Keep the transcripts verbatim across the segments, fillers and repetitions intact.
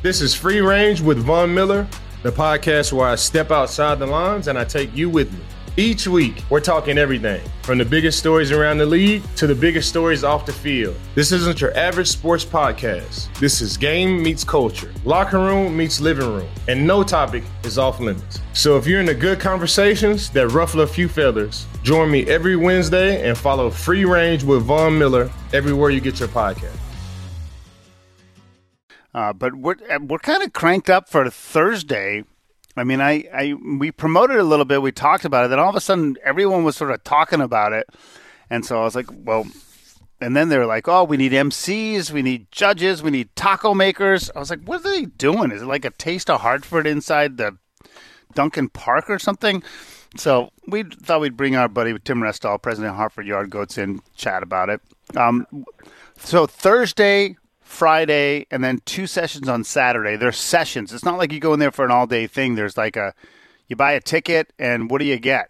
This is Free Range with Von Miller, the podcast where I step outside the lines and I take you with me. Each week, we're talking everything from the biggest stories around the league to the biggest stories off the field. This isn't your average sports podcast. This is game meets culture, locker room meets living room, and no topic is off limits. So if you're into good conversations that ruffle a few feathers, join me every Wednesday and follow Free Range with Von Miller everywhere you get your podcast. Uh, but we're we're kind of cranked up for Thursday. I mean, I, I we promoted it a little bit. We talked about it. Then all of a sudden, everyone was sort of talking about it. And so I was like, well, and then they were like, oh, we need M Cs, we need judges, we need taco makers. I was like, what are they doing? Is it like a Taste of Hartford inside the Duncan Park or something? So we thought we'd bring our buddy Tim Restall, president of Hartford Yard Goats, in, chat about it. Um, so Thursday, Friday, and then two sessions on Saturday. They're sessions. It's not like you go in there for an all-day thing. There's like a, you buy a ticket, and what do you get?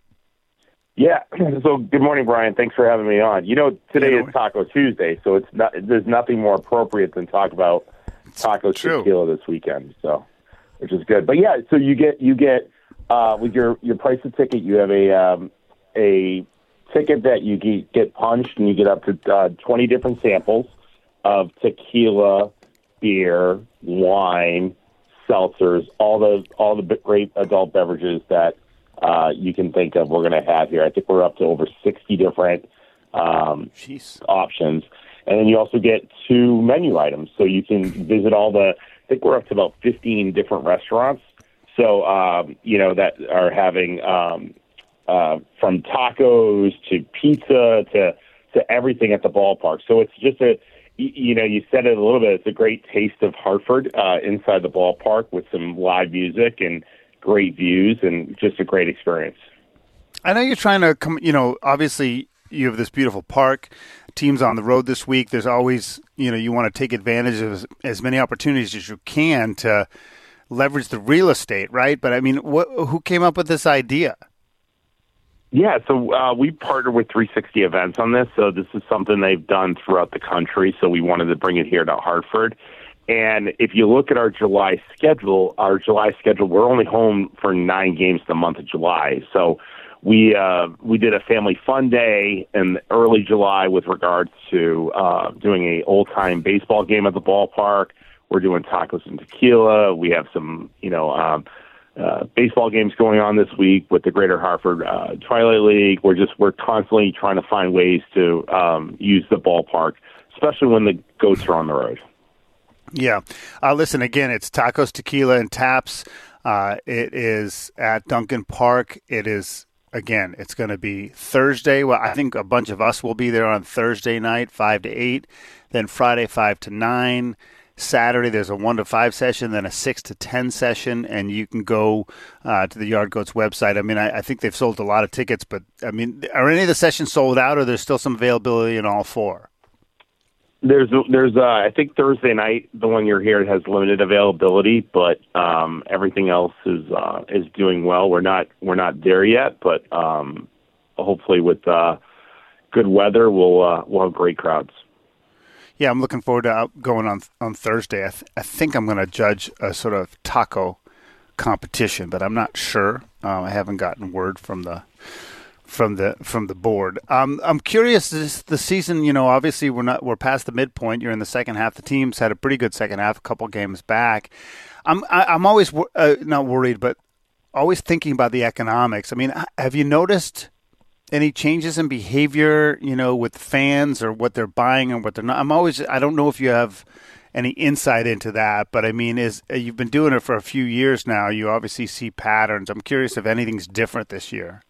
Yeah. So good morning, Brian. Thanks for having me on. You know, today yeah, is Taco Tuesday, so it's not. There's nothing more appropriate than talk about Taco Tequila this weekend. So, which is good. But yeah, so you get you get uh, with your your price of ticket, you have a um, a ticket that you get, get punched, and you get up to uh, twenty different samples of tequila, beer, wine, seltzers, all the all the great adult beverages that uh, you can think of. We're going to have here. I think we're up to over sixty different um, options, and then you also get two menu items, so you can visit all the. I think we're up to about fifteen different restaurants. So um, you know that are having um, uh, from tacos to pizza to to everything at the ballpark. So it's just a You know, you said it a little bit. It's a great taste of Hartford uh, inside the ballpark with some live music and great views and just a great experience. I know you're trying to come, you know, obviously you have this beautiful park. Teams on the road this week. There's always, you know, you want to take advantage of as, as many opportunities as you can to leverage the real estate, right? But I mean, what, who came up with this idea? Yeah, so uh, we partnered with three sixty Events on this. So this is something they've done throughout the country. So we wanted to bring it here to Hartford. And if you look at our July schedule, our July schedule, we're only home for nine games the month of July. So we uh, we did a family fun day in early July with regards to uh, doing a old time baseball game at the ballpark. We're doing tacos and tequila. We have some, you know. Um, Uh, baseball games going on this week with the Greater Hartford uh, Twilight League. We're just we're constantly trying to find ways to um, use the ballpark, especially when the Goats are on the road. Yeah. Uh, listen, again, it's Tacos, Tequila, and Taps. Uh, it is at Duncan Park. It is, again, it's going to be Thursday. Well, I think a bunch of us will be there on Thursday night, five to eight. Then Friday, five to nine. Saturday, there's a one to five session, then a six to ten session, and you can go uh, to the Yard Goats website. I mean, I, I think they've sold a lot of tickets, but I mean, are any of the sessions sold out, or there's still some availability in all four? There's, there's, uh, I think Thursday night, the one you're here has limited availability, but um, everything else is uh, is doing well. We're not we're not there yet, but um, hopefully with uh, good weather, we'll uh, we'll have great crowds. Yeah, I'm looking forward to going on on Thursday. I, th- I think I'm going to judge a sort of taco competition, but I'm not sure. Um, I haven't gotten word from the from the from the board. Um, I'm curious. This the season. You know, obviously we're not we're past the midpoint. You're in the second half. The team's had a pretty good second half. A couple games back. I'm I, I'm always uh, not worried, but always thinking about the economics. I mean, have you noticed any changes in behavior, you know, with fans or what they're buying and what they're not? I'm always, I don't know if you have any insight into that, but I mean, is you've been doing it for a few years now. You obviously see patterns. I'm curious if anything's different this year.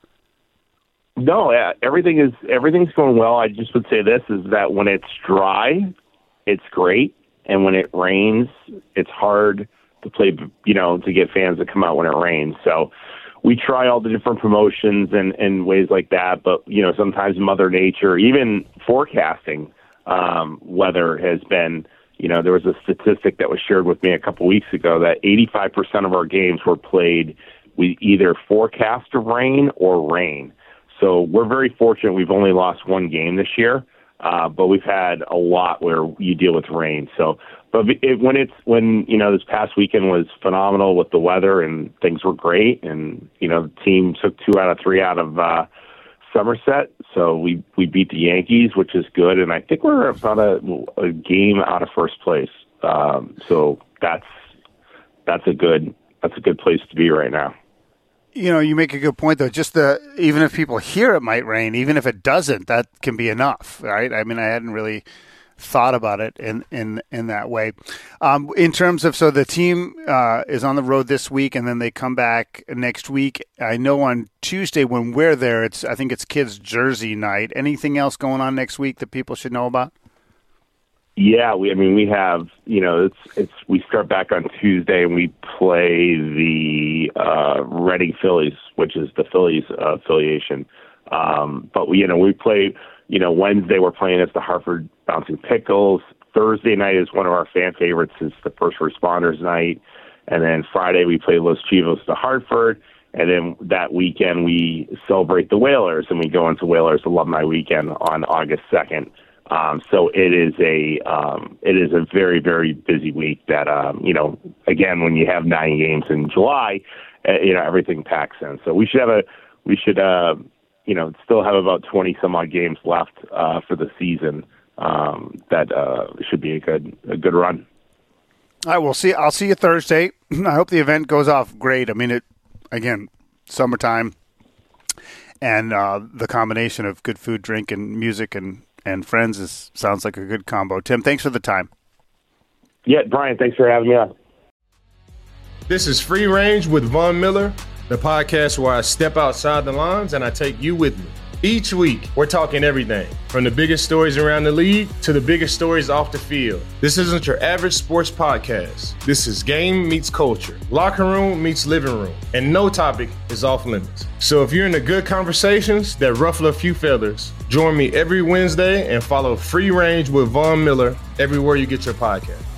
No, everything is everything's going well. I just would say this is that when it's dry, it's great, and when it rains, it's hard to play. You know, to get fans to come out when it rains. So we try all the different promotions and, and ways like that, but, you know, sometimes Mother Nature, even forecasting um, weather has been, you know, there was a statistic that was shared with me a couple weeks ago that eighty-five percent of our games were played with either forecast of rain or rain. So we're very fortunate we've only lost one game this year. Uh, but we've had a lot where you deal with rain. So, but it, when it's when you know this past weekend was phenomenal with the weather and things were great, and you know the team took two out of three out of uh, Somerset, so we we beat the Yankees, which is good, and I think we're about a, a game out of first place. Um, so that's that's a good that's a good place to be right now. You know, you make a good point, though. Just the even if people hear it might rain, even if it doesn't, that can be enough, right? I mean, I hadn't really thought about it in in, in that way. Um, in terms of, so the team uh, is on the road this week, and then they come back next week. I know on Tuesday when we're there, it's I think it's kids' jersey night. Anything else going on next week that people should know about? Yeah, we. I mean, we have. You know, it's it's. We start back on Tuesday and we play the uh, Reading Phillies, which is the Phillies uh, affiliation. Um, but we, you know, we play. You know, Wednesday we're playing as the Hartford Bouncing Pickles. Thursday night is one of our fan favorites. It's the First Responders night, and then Friday we play Los Chivos to Hartford. And then that weekend we celebrate the Whalers, and we go into Whalers Alumni Weekend on August second. Um, so it is a um, it is a very, very busy week that, um, you know, again, when you have nine games in July, uh, you know, everything packs in. So we should have a we should, uh, you know, still have about twenty some odd games left uh, for the season. Um, that uh, should be a good a good run. All right, we'll see. I'll see you Thursday. I hope the event goes off great. I mean, it again, summertime and uh, the combination of good food, drink, and music and and friends is sounds like a good combo. Tim, thanks for the time. Yeah, Brian, thanks for having me on. This is Free Range with Von Miller, the podcast where I step outside the lines and I take you with me. Each week, we're talking everything from the biggest stories around the league to the biggest stories off the field. This isn't your average sports podcast. This is game meets culture, locker room meets living room, and no topic is off limits. So if you're into good conversations that ruffle a few feathers, join me every Wednesday and follow Free Range with Von Miller everywhere you get your podcast.